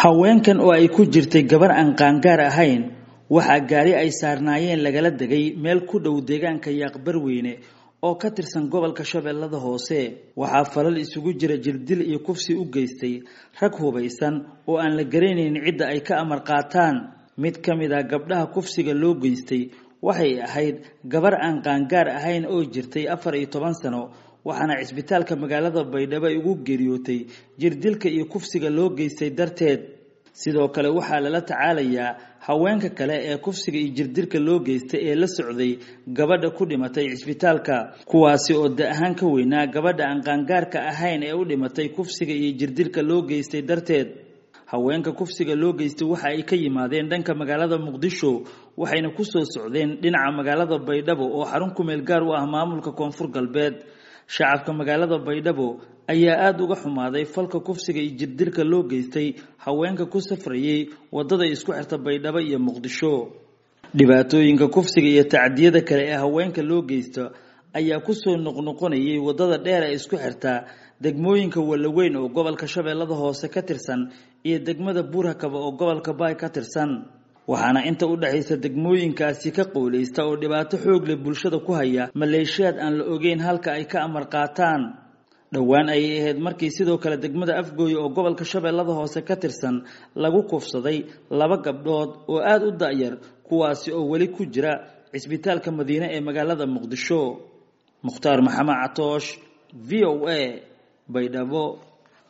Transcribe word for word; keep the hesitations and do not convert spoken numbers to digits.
haweenkan oo ay ku jirtay gabar aan qaangaar ahayn waxa gaari ay saarnaayeen lagala dagay meel ku dhow deegaanka Yaaqbarweyne oo ka tirsan gobolka Shabeellada Hoose waxa falal isugu jira jirdil iyo kufsi u geystay rag hubaysan oo aan la garanayn cidda ay ka amar qaataan mid kamid ah gabdhaha kufsiga loo geystay waxay ahayd gabar aan qaangaar ahayn oo jirtay afar iyo toban sano waxaana cisbitaalka magaalada Baydhabo ugu geeriyootay jirdilka iyo kufsiga loo geystay darteed sidoo kale waxa la tacaalayaa haweenka kale ee kufsiga iyo jirdilka loo geystay ee la socday gabadha ku dhimatay cisbitaalka kuwaasi oo da'ahan ka weynaa gabadha aan qaangaarka ahayn ee u dhimatay kufsiga iyo jirdilka loo geystay darteed haweenka kufsiga loo geystay waxa ay ka yimaadeen dhanka magaalada Muqdisho waxayna ku soo socdeen dhinaca magaalada Baydhabo oo xarun ku meel gaar u ah maamulka Koonfur Galbeed shacabka magaalada Baydhabo ayaa aad uga xumaaday falka kufsiga iyo jirdilka loo geystay haweenka ku safrayay wadada isku xirta Baydhabo iyo Muqdisho dhibaatooyinka kufsiga iyo tacdiyada kale ee haweenka loo geysto ayaa ku soo noqnoqonayay wadada dheer ee isku xirta degmooyinka Walaweyn oo gobolka Shabeellada Hoose ka tirsan iyo degmada Buurhakaba oo gobolka Baay ka tirsan waxaana inta u dhaxaysa degmooyinkaasi ka qooleysta oo dhibaato xoog leh bulshada ku haya maleeshiyad aan la ogeyn halka ay ka amar qaataan dhawaan ay ahayd markii sidoo kale degmada Afgooy oo gobolka Shabeellada Hoose ka tirsan lagu kufsaday laba gabdhood oo aad u daayar kuwaasi oo wali ku jira cisbitaalka Madiina ee magaalada Muqdisho Mukhtaar Maxamed Catoosh V O A Baydhabo.